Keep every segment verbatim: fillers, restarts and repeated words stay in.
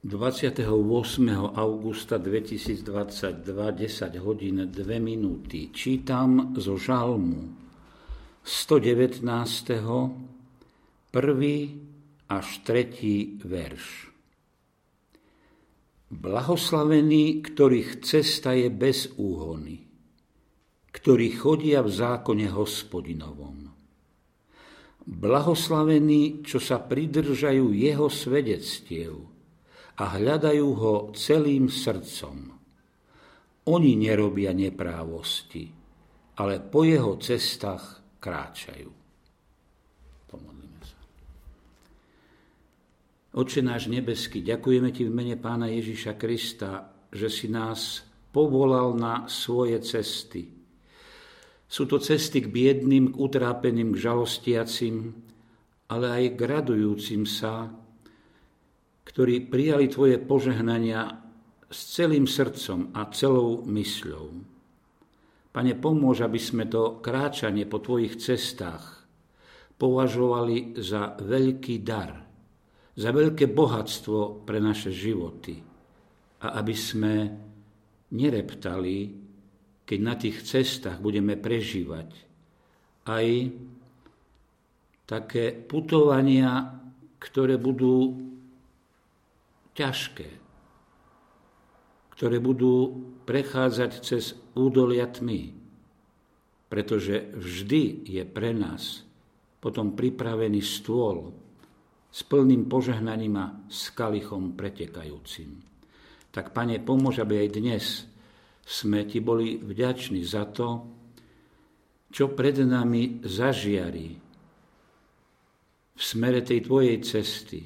dvadsiateho ôsmeho augusta dvetisícdvadsaťdva, desať hodín dve minúty. Čítam zo Žalmu stodevätnásť. prvý až tretí verš. Blahoslavený, ktorých cesta je bez úhony, ktorí chodia v zákone Hospodinovom. Blahoslavení, čo sa pridržajú jeho svedectiev a hľadajú ho celým srdcom. Oni nerobia neprávosti, ale po jeho cestách kráčajú. Pomodlíme sa. Otče náš nebeský, ďakujeme ti v mene Pána Ježiša Krista, že si nás povolal na svoje cesty. Sú to cesty k biedným, k utrápeným, k žalostiacim, ale aj k radujúcim sa, ktorí prijali tvoje požehnania s celým srdcom a celou mysľou. Pane, pomôž, aby sme to kráčanie po tvojich cestách považovali za veľký dar, za veľké bohatstvo pre naše životy a aby sme nereptali, keď na tých cestách budeme prežívať aj také putovania, ktoré budú ťažké, ktoré budú prechádzať cez údolia tmy, pretože vždy je pre nás potom pripravený stôl s plným požehnaním a s kalichom pretekajúcim. Tak, Pane, pomôž, aby aj dnes sme ti boli vďační za to, čo pred nami zažiari v smere tej tvojej cesty,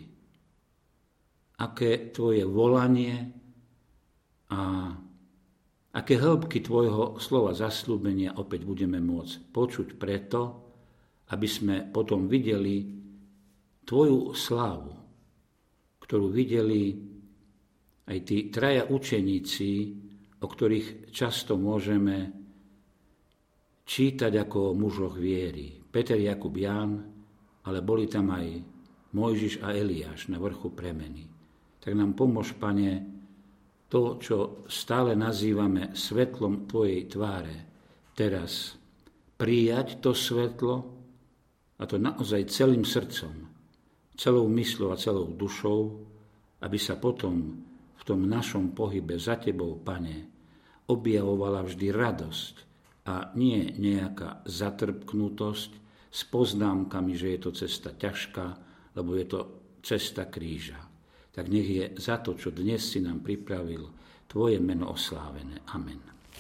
aké tvoje volanie a aké hĺbky tvojho slova zasľúbenia opäť budeme môcť počuť preto, aby sme potom videli tvoju slávu, ktorú videli aj tí traja učeníci, o ktorých často môžeme čítať ako o mužoch viery. Peter, Jakub, Ján, ale boli tam aj Mojžiš a Eliáš na vrchu premeny. Tak nám pomôž, Pane, to, čo stále nazývame svetlom tvojej tváre, teraz prijať to svetlo, a to naozaj celým srdcom, celou mysľou a celou dušou, aby sa potom v tom našom pohybe za tebou, Pane, objavovala vždy radosť a nie nejaká zatrpknutosť s poznámkami, že je to cesta ťažká, lebo je to cesta kríža. Tak nech je za to, čo dnes si nám pripravil, tvoje meno oslávené. Amen.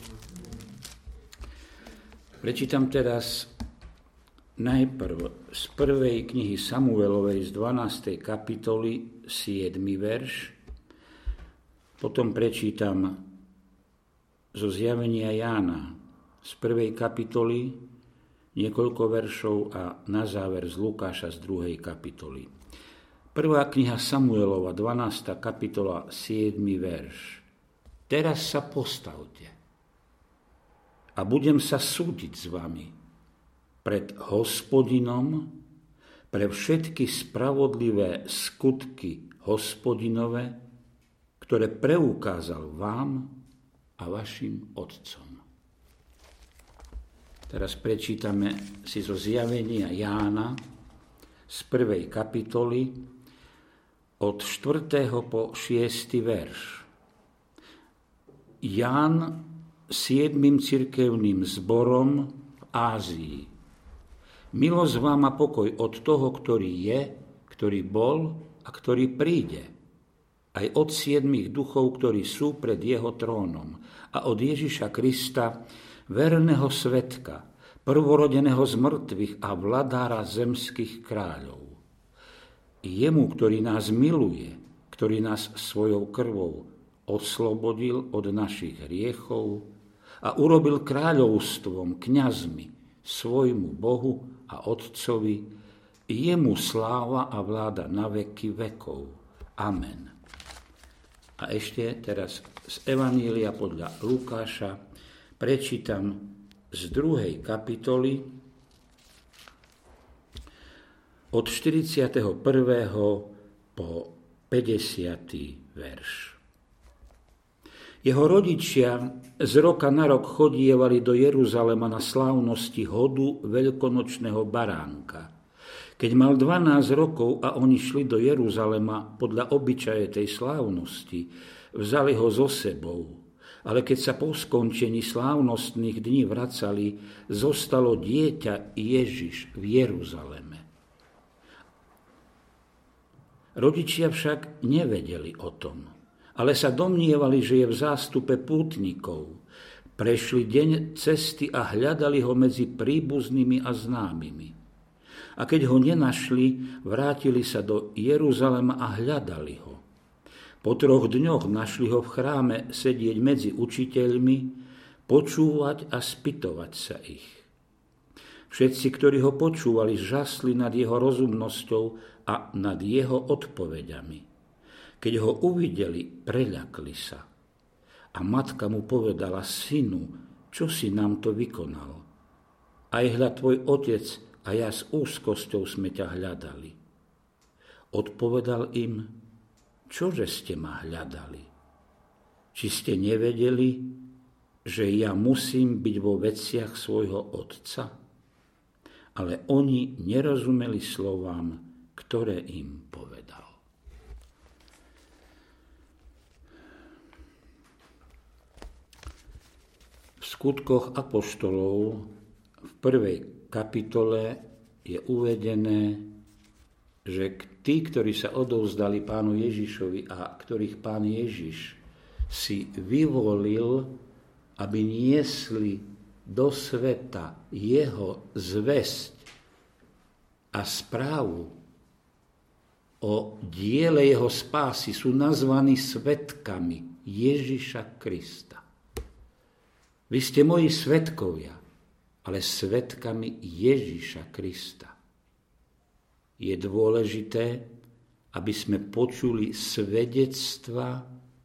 Prečítam teraz najprv z prvej knihy Samuelovej z dvanástej kapitoly siedmy verš, potom prečítam zo Zjavenia Jána z prvej kapitoly niekoľko veršov a na záver z Lukáša z druhej kapitoly. Prvá kniha Samuelova, dvanásta kapitola, siedmy verš. Teraz sa postavte a budem sa súdiť s vami pred Hospodinom pre všetky spravodlivé skutky Hospodinove, ktoré preukázal vám a vašim otcom. Teraz prečítame si zo Zjavenia Jána z prvej kapitoly od štvrtého po šiesty verš. Ján siedmym cirkevným zborom v Ázii. Milosť vám a pokoj od toho, ktorý je, ktorý bol a ktorý príde, aj od siedmých duchov, ktorí sú pred jeho trónom, a od Ježiša Krista, verného svedka, prvorodeného z mŕtvych a vladára zemských kráľov. Jemu, ktorý nás miluje, ktorý nás svojou krvou oslobodil od našich hriechov a urobil kráľovstvom, kňazmi, svojmu Bohu a Otcovi, jemu sláva a vláda na veky vekov. Amen. A ešte teraz z Evanília podľa Lukáša prečítam z druhej kapitoly od štyridsiateho prvého po päťdesiaty verš. Jeho rodičia z roka na rok chodievali do Jeruzalema na slávnosti hodu veľkonočného baránka. Keď mal dvanásť rokov a oni šli do Jeruzalema podľa obyčaje tej slávnosti, vzali ho so sebou. Ale keď sa po skončení slávnostných dní vracali, zostalo dieťa Ježiš v Jeruzaleme. Rodičia však nevedeli o tom, ale sa domnievali, že je v zástupe pútnikov. Prešli deň cesty a hľadali ho medzi príbuznými a známymi. A keď ho nenašli, vrátili sa do Jeruzalema a hľadali ho. Po troch dňoch našli ho v chráme sedieť medzi učiteľmi, počúvať a spytovať sa ich. Všetci, ktorí ho počúvali, žasli nad jeho rozumnosťou a nad jeho odpoveďami. Keď ho uvideli, preľakli sa. A matka mu povedala: synu, čo si nám to vykonal? Aj hľa tvoj otec a ja s úzkosťou sme ťa hľadali. Odpovedal im: čože ste ma hľadali? Či ste nevedeli, že ja musím byť vo veciach svojho otca? Ale oni nerozumeli slovám, ktoré im povedal. V skutkoch apoštolov v prvej kapitole je uvedené, že tí, ktorí sa odovzdali pánu Ježišovi a ktorých pán Ježiš si vyvolil, aby niesli do sveta jeho zvesť a správu o diele jeho spásy, sú nazvaní svedkami Ježiša Krista. Vy ste moji svedkovia, ale svedkami Ježiša Krista. Je dôležité, aby sme počuli svedectva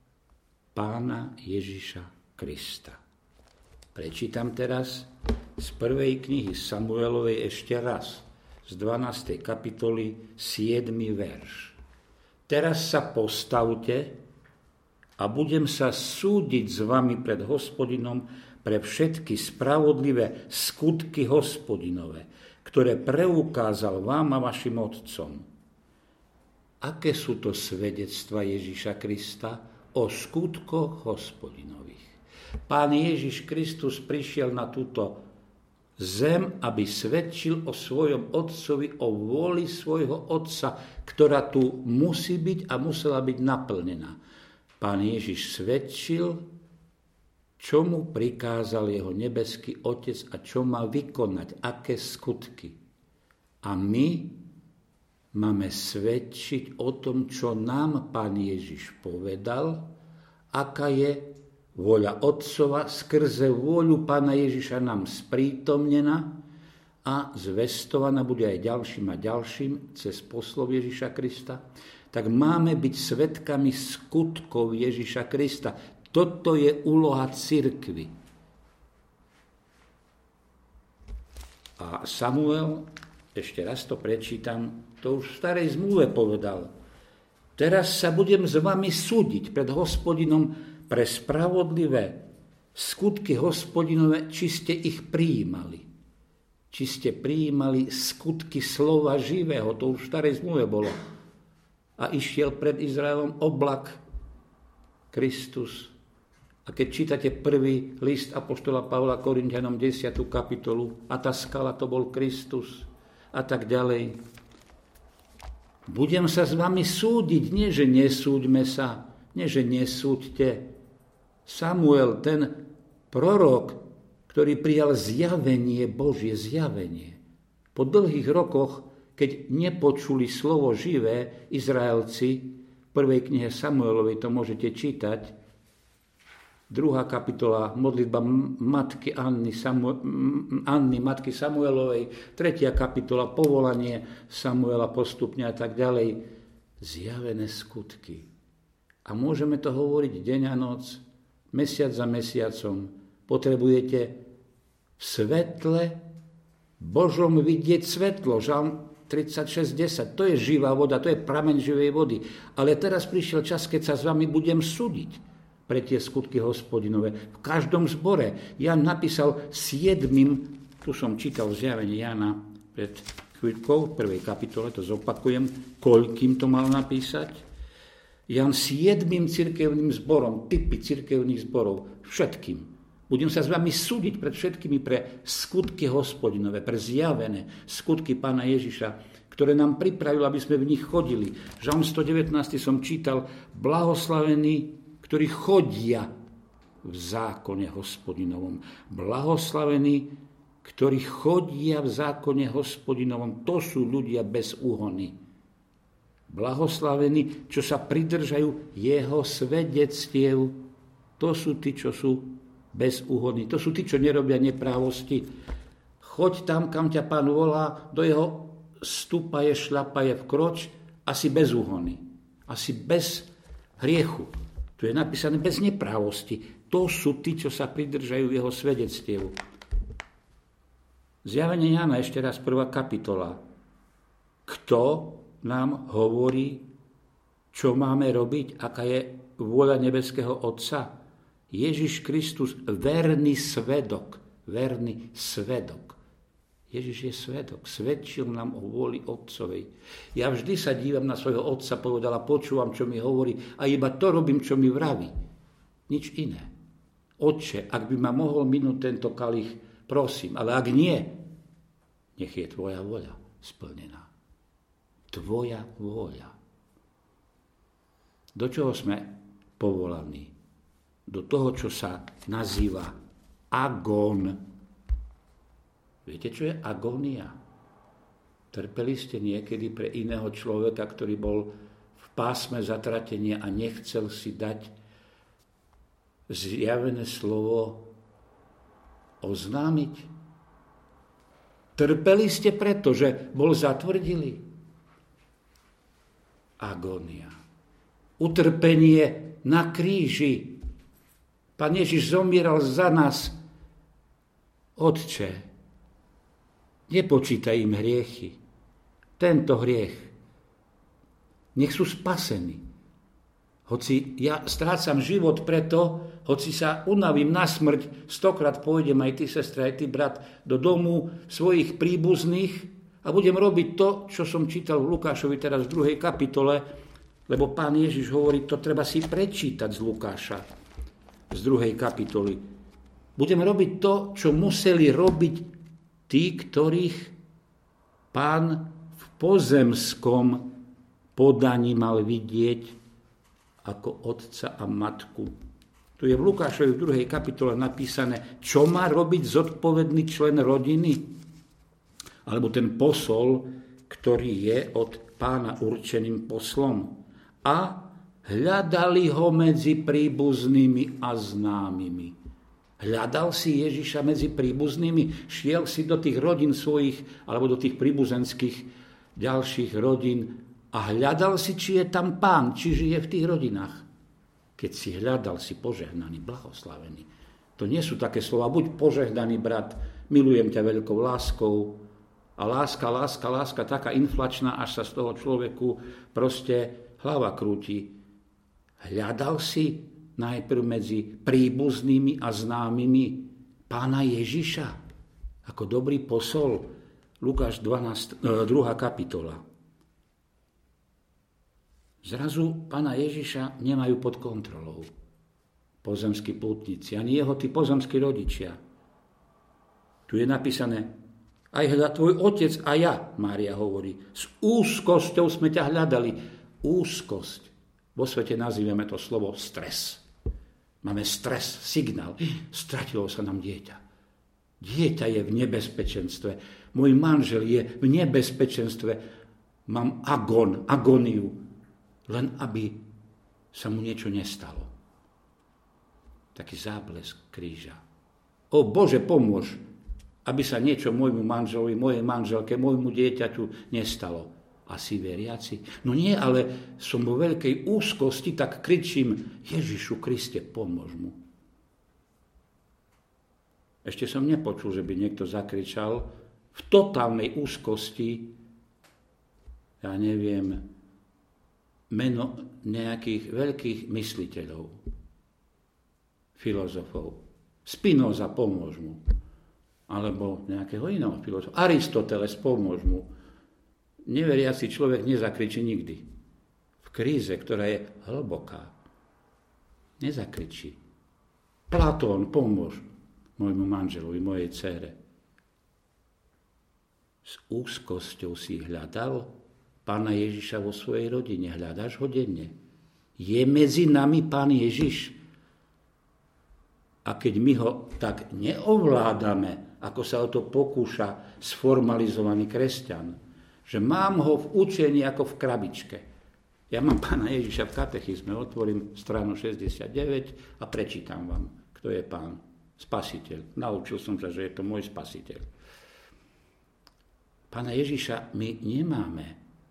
pána Ježiša Krista. Prečítam teraz z prvej knihy Samuelovej ešte raz, z dvanástej kapitoly, siedmy verš. Teraz sa postavte a budem sa súdiť s vami pred Hospodinom pre všetky spravodlivé skutky Hospodinové, ktoré preukázal vám a vašim otcom. Aké sú to svedectva Ježiša Krista o skutkoch Hospodinových? Pán Ježiš Kristus prišiel na túto zem, aby svedčil o svojom otcovi, o vôli svojho otca, ktorá tu musí byť a musela byť naplnená. Pán Ježiš svedčil, čo mu prikázal jeho nebeský Otec a čo má vykonať, aké skutky. A my máme svedčiť o tom, čo nám Pán Ježiš povedal, aká je vôľa Otcova, skrze vôľu Pána Ježiša nám sprítomnená a zvestovaná bude aj ďalším a ďalším cez poslov Ježiša Krista, tak máme byť svedkami skutkov Ježiša Krista. Toto je úloha cirkvi. A Samuel, ešte raz to prečítam, to už v starej zmluve povedal: teraz sa budem s vami súdiť pred Hospodinom pre spravodlivé skutky Hospodinové, či ste ich prijímali. Či ste prijímali skutky slova živého, to už v starej zmluve bolo. A išiel pred Izraelom oblak, Kristus. A keď čítate prvý list apoštola Pavla Korinťanom desiatu kapitolu, a tá skala to bol Kristus a tak ďalej. Budem sa s vami súdiť, nie že nesúďme sa, nie že nesúďte. Samuel, ten prorok, ktorý prijal zjavenie, Božie zjavenie. Po dlhých rokoch, keď nepočuli slovo živé, Izraelci, v prvej knihe Samuelovej to môžete čítať, druhá kapitola, modlitba matky Anny, Samu, Anny, matky Samuelovej, tretia kapitola, povolanie Samuela postupne a tak ďalej. Zjavené skutky. A môžeme to hovoriť deň a noc, mesiac za mesiacom. Potrebujete v svetle Božom vidieť svetlo. Žalm tridsaťšesť desať. To je živá voda, to je prameň živej vody. Ale teraz prišiel čas, keď sa s vami budem súdiť pre tie skutky Hospodinové. V každom zbore. Jan napísal siedmym, tu som čítal zjavenie Jana pred chvíľkou, v prvej kapitole, to zopakujem, koľkým to mal napísať. Jan siedmym cirkevným zborom, typy cirkevných zborov, všetkým. Budem sa s vami súdiť pred všetkými pre skutky Hospodinové, pre zjavené skutky Pána Ježiša, ktoré nám pripravil, aby sme v nich chodili. Žalm sto devätnásť som čítal, blahoslavení, ktorí chodia v zákone Hospodinovom. Blahoslavení, ktorí chodia v zákone Hospodinovom, to sú ľudia bez úhony. Blahoslavení, čo sa pridržajú jeho svedectiev, to sú tí, čo sú bez úhony. To sú tí, čo nerobia neprávosti. Choď tam, kam ťa Pán volá, do jeho stúpaje, šľapaje vkroč, asi bez úhony. Asi bez hriechu. Tu je napísané bez neprávosti. To sú tí, čo sa pridržajú jeho svedectiev. Zjavenie Jana, ešte raz prvá kapitola. Kto nám hovorí, čo máme robiť, aká je vôľa nebeského Otca? Ježiš Kristus, verný svedok, verný svedok. Ježiš je svedok, svedčil nám o vôli Otcovej. Ja vždy sa dívam na svojho Otca, povedala, počúvam, čo mi hovorí a iba to robím, čo mi vraví. Nič iné. Otče, ak by ma mohol minúť tento kalich, prosím, ale ak nie, nech je tvoja vôľa splnená. Tvoja vôľa. Do čoho sme povolaní? Do toho, čo sa nazýva agón. Viete, čo je agónia? Trpeli ste niekedy pre iného človeka, ktorý bol v pásme zatratenia a nechcel si dať zjavené slovo oznámiť? Trpeli ste preto, že bol zatvrdilý? Agónia. Utrpenie na kríži. Pán Ježiš zomieral za nás. Otče, nepočítaj im hriechy. Tento hriech. Nech sú spasení. Hoci ja strácam život preto, hoci sa unavím na smrť, stokrát pôjdem aj ty, sestra, aj ty, brat, do domu svojich príbuzných a budem robiť to, čo som čítal v Lukášovi teraz v druhej kapitole, lebo Pán Ježiš hovorí, to treba si prečítať z Lukáša. Z druhej kapitoly. Budeme robiť to, čo museli robiť tí, ktorých Pán v pozemskom podaní mal vidieť ako otca a matku. Tu je v Lukášovi v druhej kapitole napísané, čo má robiť zodpovedný člen rodiny, alebo ten posol, ktorý je od Pána určeným poslom. A hľadali ho medzi príbuznými a známymi. Hľadal si Ježiša medzi príbuznými, šiel si do tých rodín svojich, alebo do tých príbuzenských ďalších rodín a hľadal si, či je tam Pán, či žije v tých rodinách. Keď si hľadal, si požehnaný, blahoslavený. To nie sú také slova, buď požehnaný brat, milujem ťa veľkou láskou, a láska, láska, láska, taká inflačná, až sa z toho človeku proste hlava krúti. Hľadal si najprv medzi príbuznými a známymi Pána Ježiša ako dobrý posol. Lukáš dvanásť, druhá kapitola. Zrazu Pána Ježiša nemajú pod kontrolou pozemskí pútnici, ani jeho tí pozemskí rodičia. Tu je napísané, aj hľadá tvoj otec a ja, Mária hovorí, s úzkosťou sme ťa hľadali. Úzkosť. Vo svete nazývame to slovo stres. Máme stres, signál. Stratilo sa nám dieťa. Dieťa je v nebezpečenstve. Môj manžel je v nebezpečenstve. Mám agón, agóniu. Len aby sa mu niečo nestalo. Taký záblesk kríža. O Bože, pomôž, aby sa niečo môjmu manželovi, mojej manželke, môjmu dieťaťu nestalo. Asi veriaci? No nie, ale som vo veľkej úzkosti, tak kričím, Ježišu Kriste, pomôž mu. Ešte som nepočul, že by niekto zakričal v totálnej úzkosti, ja neviem, meno nejakých veľkých mysliteľov, filozofov. Spinoza, pomôž mu. Alebo nejakého iného filozofa. Aristoteles, pomôž mu. Neveriaci človek nezakričí nikdy. V kríze, ktorá je hlboká. Nezakričí. Platón, pomôž môjmu manželovi, mojej dcére. S úzkosťou si hľadal Pána Ježiša vo svojej rodine. Hľadáš ho denne. Je medzi nami Pán Ježiš. A keď my ho tak neovládame, ako sa o to pokúša sformalizovaný kresťan, že mám ho v učení ako v krabičke. Ja mám Pána Ježiša v katechizme, otvorím stranu šesťdesiatdeväť a prečítam vám, kto je Pán. Spasiteľ. Naučil som sa, že je to môj spasiteľ. Pána Ježiša my nemáme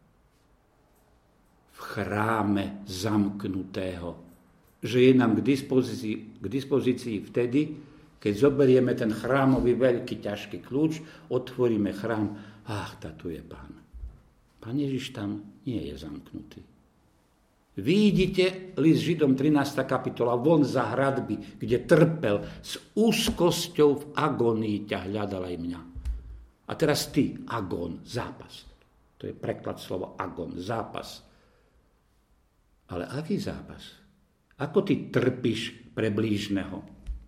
v chráme zamknutého, že je nám k dispozícii, k dispozícii vtedy, keď zoberieme ten chrámový veľký ťažký kľúč, otvoríme chrám, ach, tá tu je Pán. Pán Ježiš tam nie je zamknutý. Vidíte list Židom trinásta kapitola, von za hradby, kde trpel, s úzkosťou v agónii ťa hľadal aj mňa. A teraz ty, agón, zápas. To je preklad slova agón, zápas. Ale aký zápas? Ako ty trpíš pre blížneho?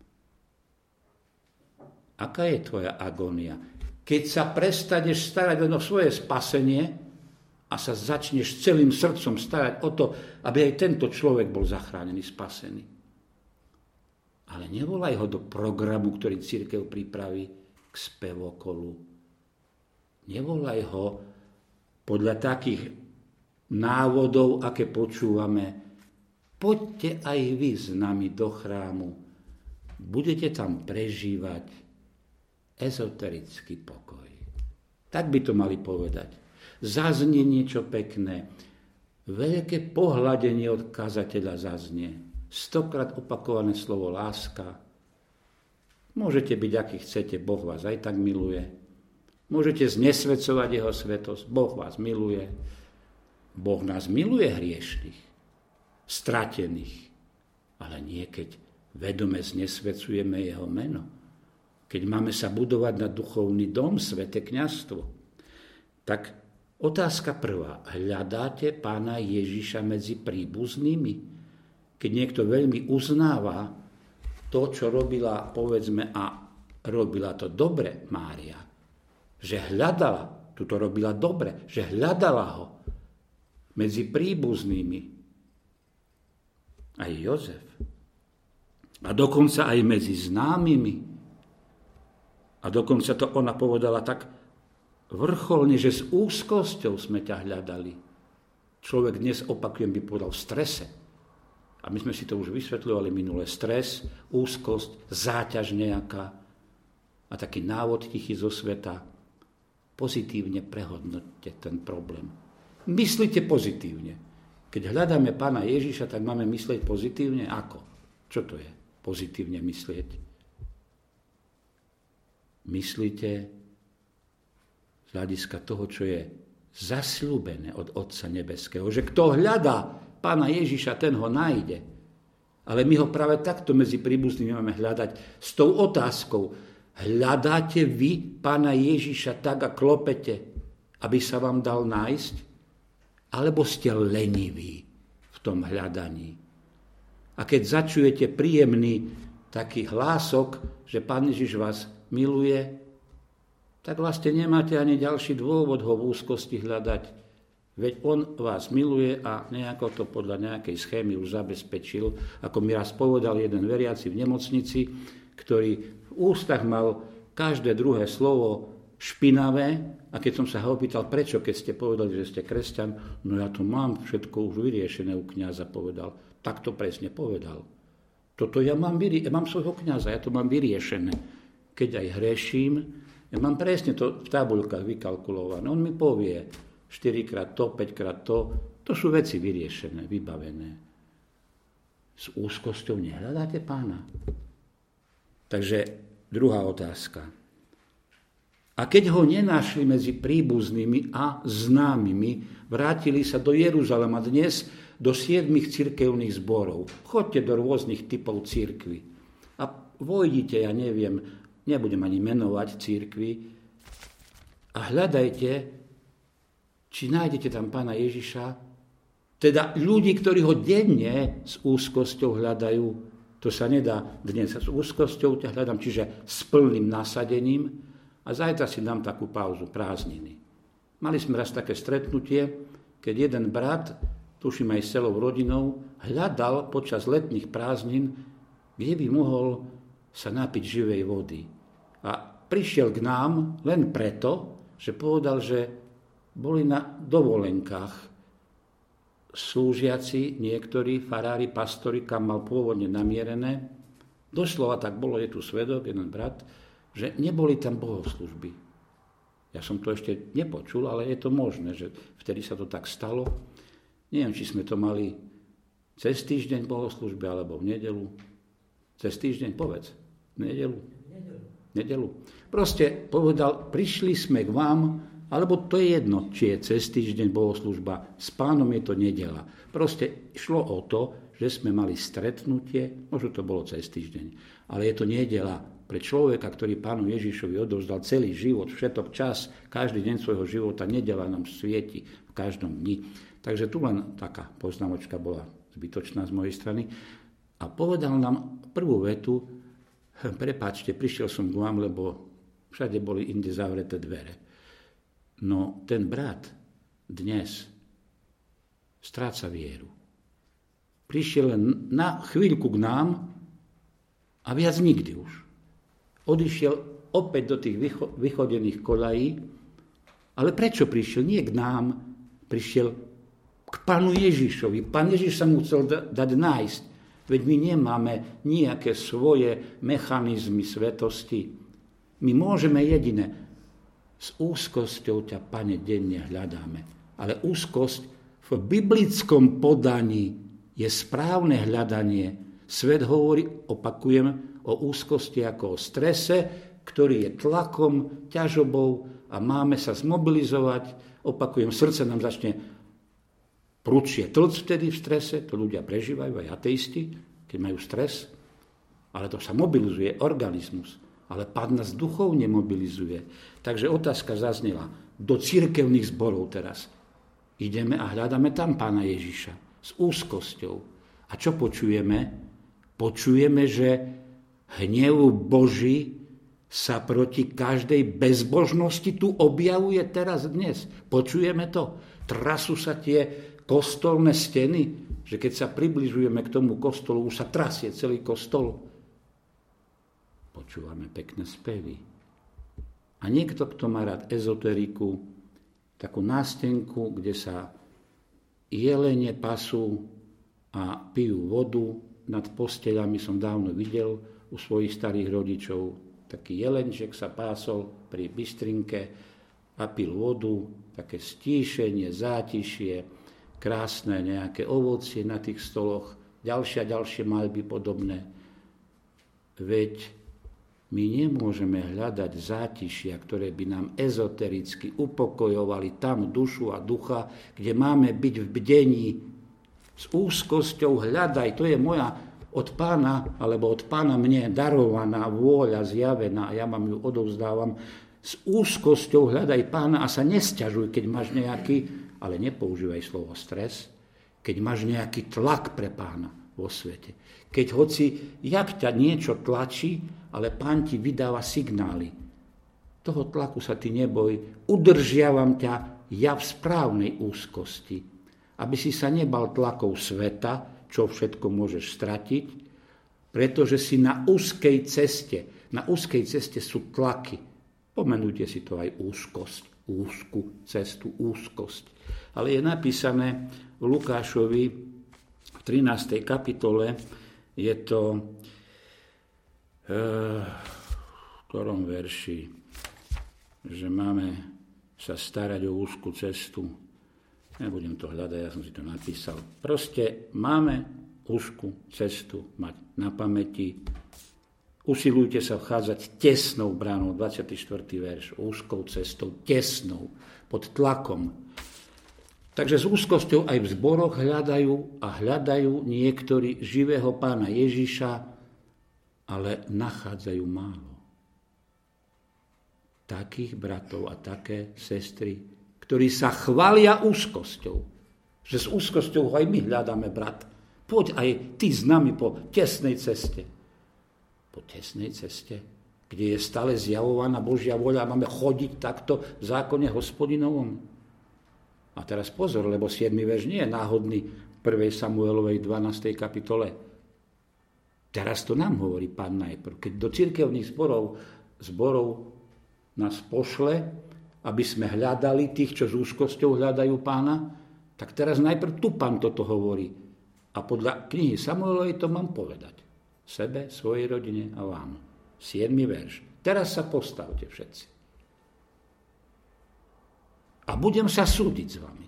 Aká je tvoja agónia? Keď sa prestaneš starať len o svoje spasenie a sa začneš celým srdcom starať o to, aby aj tento človek bol zachránený, spasený. Ale nevolaj ho do programu, ktorý cirkev pripraví k spevokolu. Nevolaj ho podľa takých návodov, aké počúvame. Poďte aj vy s nami do chrámu. Budete tam prežívať ezoterický pokoj. Tak by to mali povedať. Zaznie niečo pekné. Veľké pohľadenie od kazateľa zaznie. Stokrát opakované slovo láska. Môžete byť, aký chcete, Boh vás aj tak miluje. Môžete znesvedcovať jeho svetosť. Boh vás miluje. Boh nás miluje hriešných, stratených. Ale nie, keď vedome znesvedcujeme jeho meno. Keď máme sa budovať na duchovný dom, sväté kňazstvo. Tak otázka prvá. Hľadáte Pána Ježiša medzi príbuznými? Keď niekto veľmi uznáva to, čo robila, povedzme, a robila to dobre Mária, že hľadala, tu to robila dobre, že hľadala ho medzi príbuznými. Aj Jozef. A dokonca aj medzi známymi. A dokonca to ona povedala tak vrcholne, že s úzkosťou sme ťa hľadali. Človek dnes, opakujem, by povedal v strese. A my sme si to už vysvetľovali minule. Stres, úzkosť, záťaž nejaká a taký návod tichý zo sveta. Pozitívne prehodnoťte ten problém. Myslíte pozitívne. Keď hľadáme Pána Ježiša, tak máme myslieť pozitívne. Ako? Čo to je? Pozitívne myslieť. Myslíte z hľadiska toho, čo je zasľúbené od Otca Nebeského. Že kto hľadá Pána Ježiša, ten ho nájde. Ale my ho práve takto medzi príbuznými máme hľadať s tou otázkou. Hľadáte vy Pána Ježiša tak a klopete, aby sa vám dal nájsť? Alebo ste leniví v tom hľadaní? A keď začujete príjemný taký hlások, že Pán Ježiš vás miluje, tak vlastne nemáte ani ďalší dôvod ho v úzkosti hľadať. Veď on vás miluje a nejako to podľa nejakej schémy už zabezpečil. Ako mi raz povedal jeden veriaci v nemocnici, ktorý v ústach mal každé druhé slovo špinavé, a keď som sa ho opýtal, prečo, keď ste povedali, že ste kresťan, no ja to mám všetko už vyriešené u kňaza, povedal. Tak to presne povedal. Toto ja mám, vyrie- ja mám svojho kňaza, ja to mám vyriešené. Keď aj hreším, ja mám presne to v tabuľkách vykalkulované. On mi povie štyrikrát to, päťkrát to. To sú veci vyriešené, vybavené. S úzkosťou nehľadáte Pána? Takže druhá otázka. A keď ho nenašli medzi príbuznými a známymi, vrátili sa do Jeruzalema, dnes do siedmich cirkevných zborov. Choďte do rôznych typov cirkvi a vojdite, ja neviem, nebudem ani menovať cirkvi, a hľadajte, či nájdete tam Pána Ježiša, teda ľudí, ktorí ho denne s úzkosťou hľadajú. To sa nedá dnes s úzkosťou ťa hľadám, čiže s plným nasadením, a zajtra si dám takú pauzu, prázdniny. Mali sme raz také stretnutie, keď jeden brat, tuším aj s celou rodinou, hľadal počas letných prázdnin, kde by mohol sa napiť živej vody. A prišiel k nám len preto, že povedal, že boli na dovolenkách slúžiaci niektorí farári, pastori, kam mal pôvodne namierené. Doslova tak bolo, je tu svedok, jeden brat, že neboli tam bohoslúžby. Ja som to ešte nepočul, ale je to možné, že vtedy sa to tak stalo. Neviem, či sme to mali cez týždeň bohoslúžby, alebo v nedeľu. Cez týždeň, povedz. V nedeľu. Nedeľu. Proste povedal, prišli sme k vám, alebo to je jedno, či je cez týždeň bohoslúžba, s Pánom je to nedeľa. Proste šlo o to, že sme mali stretnutie, možno to bolo cez týždeň, ale je to nedeľa pre človeka, ktorý Pánu Ježišovi odovzdal celý život, všetok čas, každý deň svojho života, nedeľa nám svieti v každom dni. Takže tu len taká poznámočka bola zbytočná z mojej strany. A povedal nám prvú vetu, prepáčte, prišiel som k vám, lebo všade boli inde zavreté dvere. No ten brat dnes stráca vieru. Prišiel len na chvíľku k nám a viac nikdy už. Odišiel opäť do tých vychodených koľají, ale prečo prišiel? Nie k nám, prišiel k Pánu Ježišovi. Pán Ježiš sa mu chcel dať nájsť, veď my nemáme nejaké svoje mechanizmy svetosti. My môžeme jediné, s úzkosťou ťa, Pane, denne hľadáme. Ale úzkosť v biblickom podaní je správne hľadanie. Svet hovorí, opakujem, o úzkosti ako o strese, ktorý je tlakom, ťažobou a máme sa zmobilizovať. Opakujem, srdce nám začne prudšie tlc vtedy v strese, to ľudia prežívajú, aj ateisti, keď majú stres, ale to sa mobilizuje organizmus, ale Pán nás duchovne mobilizuje. Takže otázka zaznela, do cirkevných zborov teraz ideme a hľadáme tam Pána Ježiša s úzkosťou. A čo počujeme? Počujeme, že hnev Boží sa proti každej bezbožnosti tu objavuje teraz dnes. Počujeme to? Trasú sa tie kostolné steny, že keď sa približujeme k tomu kostolu, už sa trasie celý kostol. Počúvame pekné spevy. A niekto, kto má rád ezoteriku, takú nástenku, kde sa jelene pasú a pijú vodu, nad posteľami som dávno videl u svojich starých rodičov. Taký jelenček sa pásol pri bystrinke a pil vodu, také stíšenie, zátišie, krásne nejaké ovocie na tých stoloch, ďalšie a ďalšie maľby podobné. Veď my nemôžeme hľadať zátišia, ktoré by nám ezotericky upokojovali tam dušu a ducha, kde máme byť v bdení. S úzkosťou hľadaj, to je moja od Pána, alebo od Pána mne darovaná vôľa zjavená, a ja vám ju odovzdávam. S úzkosťou hľadaj Pána a sa nesťažuj, keď máš nejaký, ale nepoužívaj slovo stres, keď máš nejaký tlak pre Pána vo svete. Keď hoci, jak ťa niečo tlačí, ale Pán ti vydáva signály. Toho tlaku sa ty neboj, udržiavam ťa ja v správnej úzkosti, aby si sa nebal tlakov sveta, čo všetko môžeš stratiť, pretože si na úzkej ceste. Na úzkej ceste sú tlaky. Pomenujte si to aj úzkosť, úzku cestu, úzkosť. Ale je napísané v Lukášovi v trinástej kapitole, je to e, v ktorom verši, že máme sa starať o úzku cestu. Nebudem to hľadať, ja som si to napísal. Proste máme úzku cestu mať na pamäti. Usilujte sa vchádzať tesnou bránou, dvadsiaty štvrtý verš, úzkou cestou, tesnou, pod tlakom. Takže s úzkosťou aj v zboroch hľadajú a hľadajú niektorí živého Pána Ježiša, ale nachádzajú málo. Takých bratov a také sestry, ktorí sa chvália úzkosťou, že s úzkosťou aj my hľadáme, brat. Poď aj ty s nami po tesnej ceste. Po tesnej ceste, kde je stále zjavovaná Božia vôľa a máme chodiť takto v zákone Hospodinovom. A teraz pozor, lebo siedmy verš nie je náhodný v prvej Samuelovej dvanástej kapitole. Teraz to nám hovorí Pán najprv. Keď do cirkevných zborov, zborov nás pošle, aby sme hľadali tých, čo s úzkosťou hľadajú Pána, tak teraz najprv tu Pán toto hovorí. A podľa knihy Samuelovej to mám povedať. Sebe, svojej rodine a vám. siedmy verš. Teraz sa postavte všetci. A budem sa súdiť s vami.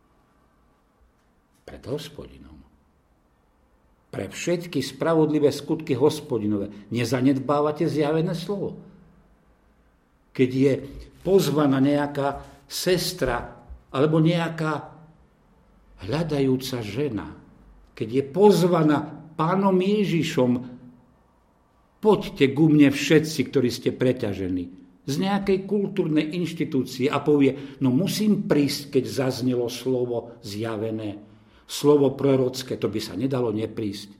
Pred Hospodinom. Pre všetky spravodlivé skutky Hospodinové. Nezanedbávate zjavené slovo. Keď je pozvaná nejaká sestra alebo nejaká hľadajúca žena, keď je pozvaná Pánom Ježišom, poďte ku mne všetci, ktorí ste preťažení z nejakej kultúrnej inštitúcie a povie, no musím prísť, keď zaznelo slovo zjavené, slovo prorocké, to by sa nedalo neprísť.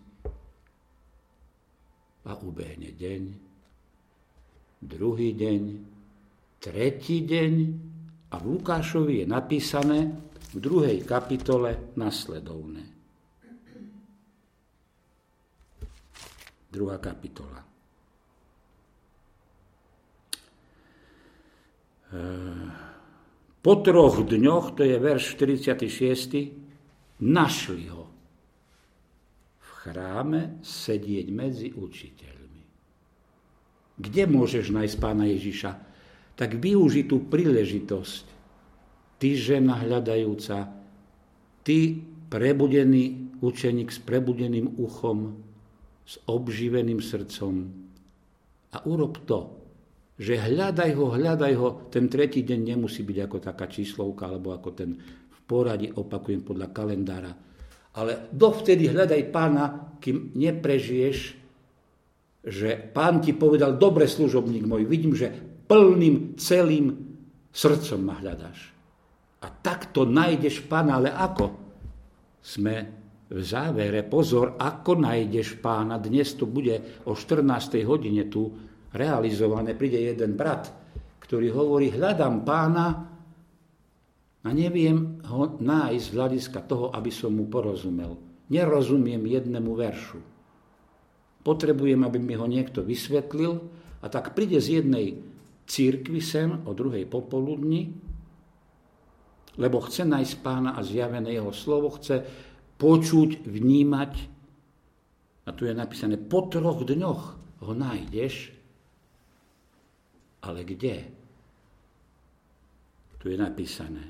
A ubehne deň, druhý deň, tretí deň a v Lukášovi je napísané v druhej kapitole nasledovné. Druhá kapitola. Po troch dňoch, to je verš štyridsiaty šiesty, našli ho v chráme sedieť medzi učiteľmi. Kde môžeš nájsť Pána Ježiša? Tak využi tú príležitosť. Ty, žena hľadajúca, ty, prebudený učeník s prebudeným uchom, s obživeným srdcom a urob to, že hľadaj ho, hľadaj ho, ten tretí deň nemusí byť ako taká číslovka, alebo ako ten v poradí, opakujem podľa kalendára. Ale dovtedy hľadaj Pána, kým neprežiješ, že Pán ti povedal, dobre služobník môj, vidím, že plným celým srdcom ma hľadáš. A takto nájdeš Pána, ale ako? Sme v závere, pozor, ako nájdeš Pána, dnes to bude o štrnástej hodine tu realizované, príde jeden brat, ktorý hovorí, hľadám Pána a neviem ho nájsť z hľadiska toho, aby som mu porozumel. Nerozumiem jednému veršu. Potrebujem, aby mi ho niekto vysvetlil a tak príde z jednej cirkvi sem o druhej popoludni, lebo chce nájsť Pána a zjavené jeho slovo, chce počuť, vnímať. A tu je napísané, po troch dňoch ho nájdeš. Ale kde? Tu je napísané.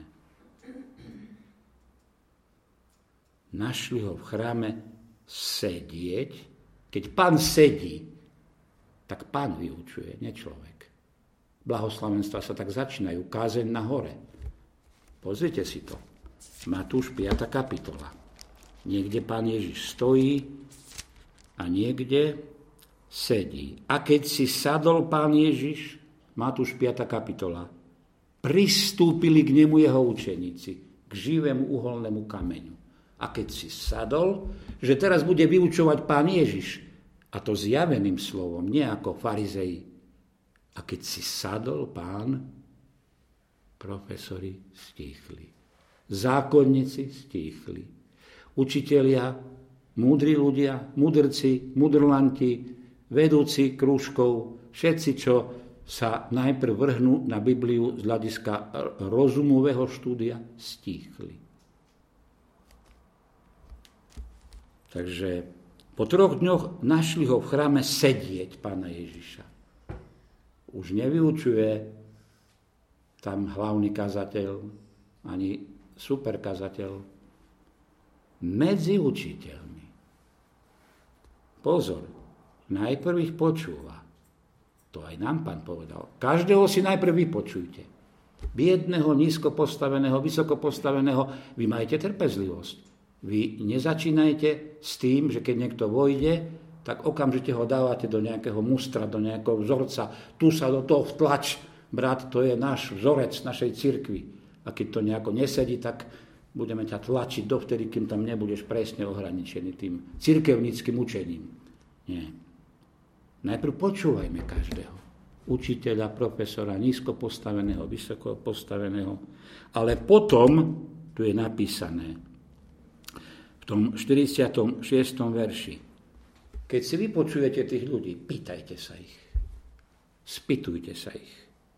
Našli ho v chráme sedieť. Keď Pán sedí, tak Pán vyučuje, nie človek. Blahoslavenstva sa tak začínajú. Kázeň na hore. Pozrite si to. Matúš piata kapitola. Niekde Pán Ježiš stojí a niekde sedí. A keď si sadol Pán Ježiš, Matúš piata kapitola, pristúpili k nemu jeho učeníci, k živému uholnému kameňu. A keď si sadol, že teraz bude vyučovať Pán Ježiš, a to zjaveným slovom, nie ako farizei. A keď si sadol Pán, profesori stíchli, zákonníci stíchli, učitelia, múdri ľudia, mudrci, mudrlanti, vedúci krúžkov, všetci, čo sa najprv vrhnú na Bibliu z hľadiska rozumového štúdia, stíchli. Takže po troch dňoch našli ho v chráme sedieť Pána Ježiša. Už nevyučuje tam hlavný kazateľ, ani superkazateľ. Medzi učiteľmi. Pozor, najprv ich počúva. To aj nám Pán povedal. Každého si najprv vypočujte. Biedného, nízko postaveného, vysoko postaveného, vy majte trpezlivosť. Vy nezačínajte s tým, že keď niekto vojde, tak okamžite ho dávate do nejakého mustra, do nejakého vzorca. Tu sa do toho vtlač, brat, to je náš vzorec našej cirkvi. A keď to nejako nesedí, tak budeme ťa tlačiť dovtedy, kým tam nebudeš presne ohraničený tým cirkevníckym učením. Nie. Najprv počúvajme každého. Učiteľa, profesora, nízko postaveného, vysoko postaveného. Ale potom, tu je napísané, v tom štyridsiatom šiestom verši, keď si vypočujete tých ľudí, pýtajte sa ich. Spýtujte sa ich.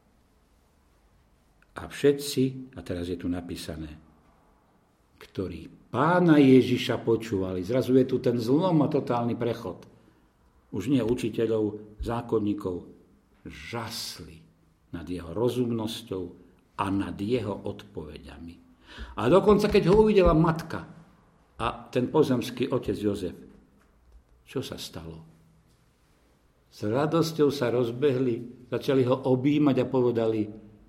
A všetci, a teraz je tu napísané, ktorí Pána Ježiša počúvali, zrazu je tu ten zlom a totálny prechod. Už nie učiteľov, zákonníkov, žasli nad jeho rozumnosťou a nad jeho odpoveďami. A dokonca, keď ho uvidela matka a ten pozemský otec Jozef, čo sa stalo? S radosťou sa rozbehli, začali ho objímať a povedali,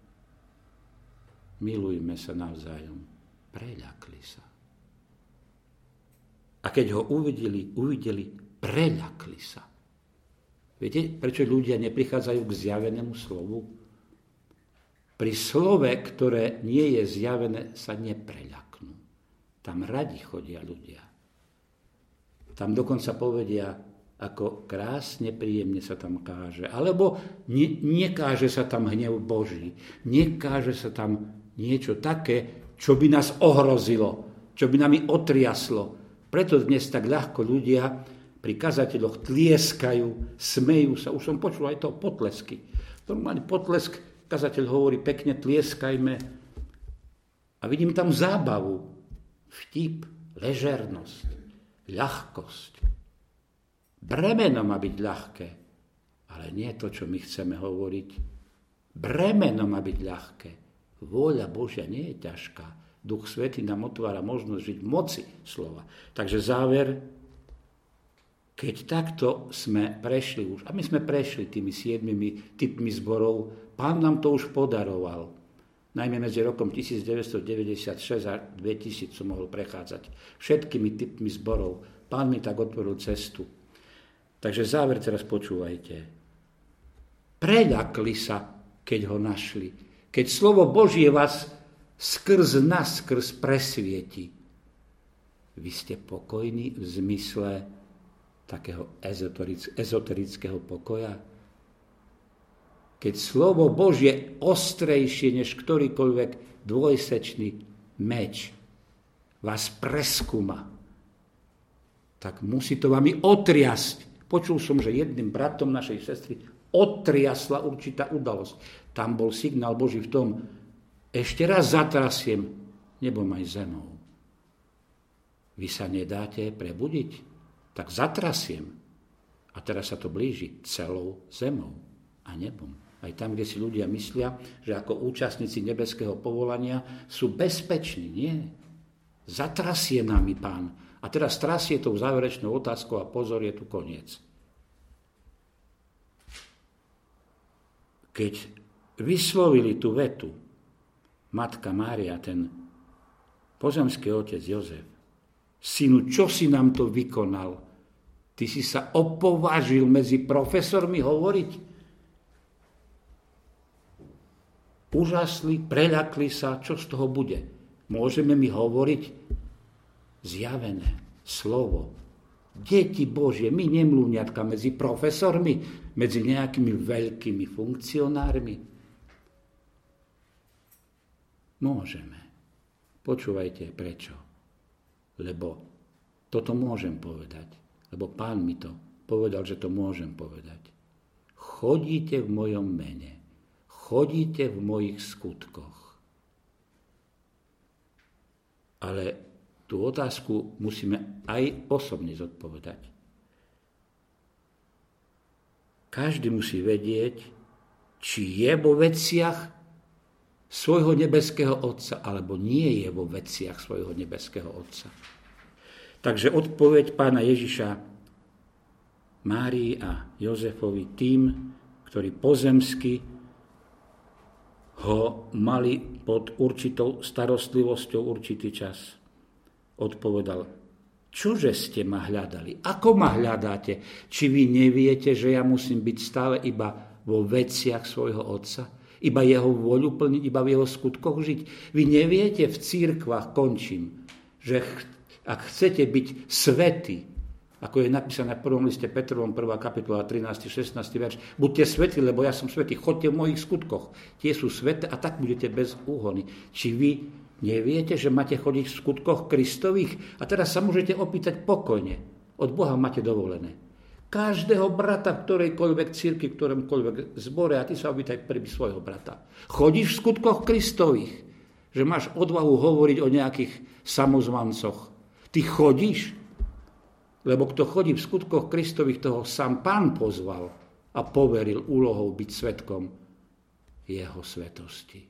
milujme sa navzájom. Preľakli sa. A keď ho uvideli, uvideli, preľakli sa. Viete, prečo ľudia neprichádzajú k zjavenému slovu? Pri slove, ktoré nie je zjavené, sa nepreľaknú. Tam radi chodia ľudia. Tam dokonca povedia, ako krásne, príjemne sa tam káže. Alebo ne, nekáže sa tam hnev Boží. Nekáže sa tam niečo také, čo by nás ohrozilo, čo by nami otriaslo. Preto dnes tak ľahko ľudia pri kazateľoch tlieskajú, smejú sa. Už som počul aj to, potlesky. Normálne potlesk, kazateľ hovorí pekne, tlieskajme. A vidím tam zábavu, vtip, ležernosť, ľahkosť. Bremeno má byť ľahké, ale nie to, čo my chceme hovoriť. Bremeno má byť ľahké. Vôľa Božia nie je ťažká. Duch Svätý nám otvára možnosť žiť v moci slova. Takže záver, keď takto sme prešli už, a my sme prešli tými siedmimi typmi zborov, Pán nám to už podaroval. Najmä medzi rokom devätnásťstodeväťdesiatšesť a dvetisíc som mohol prechádzať všetkými typmi zborov. Pán mi tak otvoril cestu. Takže záver teraz počúvajte. Preľakli sa, keď ho našli. Keď slovo Božie vás skrz naskrz presvieti. Vy ste pokojní v zmysle takého ezoterického pokoja. Keď slovo Božie ostrejšie než ktorýkoľvek dvojsečný meč vás preskúma, tak musí to vami otriasť. Počul som, že jedným bratom našej sestry otriasla určitá udalosť. Tam bol signál Boží v tom, ešte raz zatrasiem nebom aj zemou. Vy sa nedáte prebudiť? Tak zatrasiem. A teraz sa to blíži celou zemou a nebom. Aj tam, kde si ľudia myslia, že ako účastníci nebeského povolania sú bezpeční. Nie. Zatrasie nami Pán. A teraz trasie tou záverečnou otázkou a pozor, je tu koniec. Keď vyslovili tú vetu matka Mária, ten pozemský otec Jozef, synu, čo si nám to vykonal? Ty si sa opovážil medzi profesormi hovoriť? Úžasli, preľakli sa, čo z toho bude? Môžeme mi hovoriť zjavené slovo. Deti Božie, my nemluvňatka medzi profesormi, medzi nejakými veľkými funkcionármi. Môžeme. Počúvajte, prečo. Lebo toto môžem povedať. Lebo Pán mi to povedal, že to môžem povedať. Chodíte v mojom mene. Chodíte v mojich skutkoch. Ale tú otázku musíme aj osobne zodpovedať. Každý musí vedieť, či je vo veciach svojho nebeského Otca, alebo nie je vo veciach svojho nebeského Otca. Takže odpoveď Pána Ježiša Márii a Jozefovi, tým, ktorí pozemsky ho mali pod určitou starostlivosťou určitý čas. Odpovedal: čože ste ma hľadali? Ako ma hľadáte? Či vy neviete, že ja musím byť stále iba vo veciach svojho Otca? Iba jeho vôľu plniť, iba v jeho skutkoch žiť? Vy neviete v cirkvách, končím, že ch- ak chcete byť svätí, ako je napísané v prvom liste Petrovom, prvá kapitola, trinásty šestnásty verš, buďte svätí, lebo ja som svätý, choďte v mojich skutkoch. Tie sú sväté a tak budete bez úhony. Či vy neviete, že máte chodiť v skutkoch Kristových? A teraz sa môžete opýtať pokojne. Od Boha máte dovolené. Každého brata v ktorejkoľvek cirkvi, v ktoromkoľvek zbore, a ty sa opýtaj prvý svojho brata. Chodíš v skutkoch Kristových? Že máš odvahu hovoriť o nejakých samozvancoch? Ty chodíš? Lebo kto chodí v skutkoch Kristových, toho sám Pán pozval a poveril úlohou byť svedkom jeho svetosti.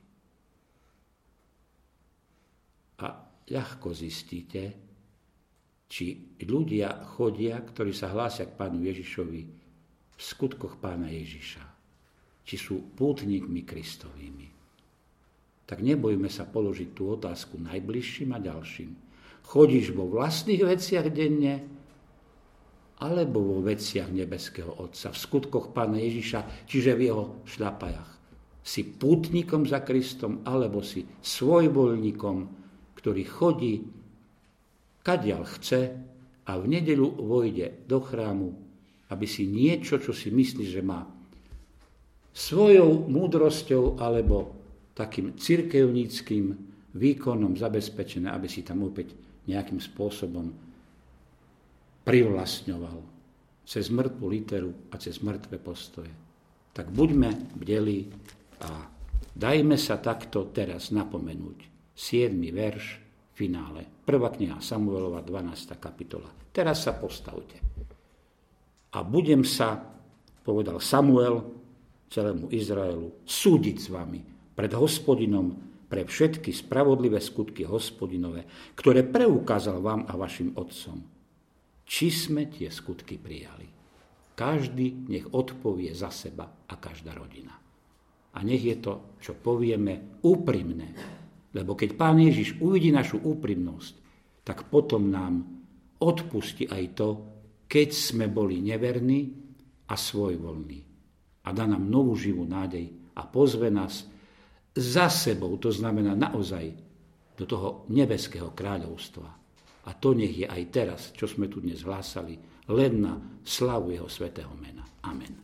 A ľahko zistíte, či ľudia chodia, ktorí sa hlásia k Pánu Ježišovi, v skutkoch Pána Ježiša. Či sú pútnikmi Kristovými. Tak nebojme sa položiť tú otázku najbližším a ďalším. Chodíš vo vlastných veciach denne, alebo vo veciach nebeského Otca, v skutkoch Pána Ježiša, čiže v jeho šľapajach. Si pútnikom za Kristom, alebo si svojvoľníkom, ktorý chodí kadiaľ chce a v nedeľu vojde do chrámu, aby si niečo, čo si myslí, že má svojou múdrosťou alebo takým cirkevníckým výkonom zabezpečené, aby si tam opäť nejakým spôsobom privlastňoval cez mŕtvu literu a cez mŕtve postoje. Tak buďme bdelí a dajme sa takto teraz napomenúť. siedmy verš, finále. Prvá kniha Samuelova, dvanásta kapitola. Teraz sa postavte. A budem sa, povedal Samuel celému Izraelu, súdiť s vami pred Hospodinom pre všetky spravodlivé skutky Hospodinové, ktoré preukázal vám a vašim otcom. Či sme tie skutky prijali. Každý nech odpovie za seba a každá rodina. A nech je to, čo povieme, úprimné. Lebo keď Pán Ježiš uvidí našu úprimnosť, tak potom nám odpustí aj to, keď sme boli neverní a svojvoľní. A dá nám novú živú nádej a pozve nás za sebou, to znamená naozaj do toho nebeského kráľovstva. A to nech je aj teraz, čo sme tu dnes hlásali, len na slavu jeho svätého mena. Amen.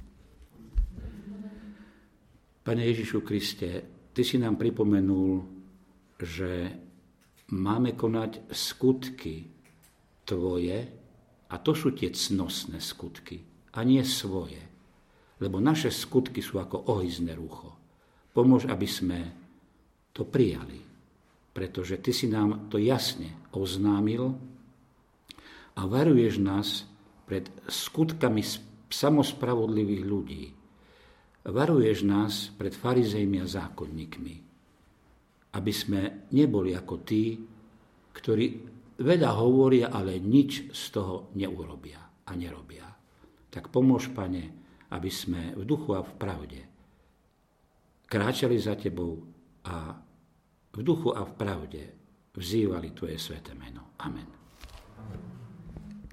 Pane Ježišu Kriste, ty si nám pripomenul, že máme konať skutky tvoje, a to sú tie cnostné skutky, a nie svoje. Lebo naše skutky sú ako ohyzné rúcho. Pomôž, aby sme to prijali. Pretože ty si nám to jasne oznámil a varuješ nás pred skutkami samospravodlivých ľudí. Varuješ nás pred farizejmi a zákonníkmi, aby sme neboli ako tí, ktorí veľa hovoria, ale nič z toho neurobia a nerobia. Tak pomôž, Pane, aby sme v duchu a v pravde kráčali za tebou a v duchu a v pravde vzývali tvoje sväté meno. Amen.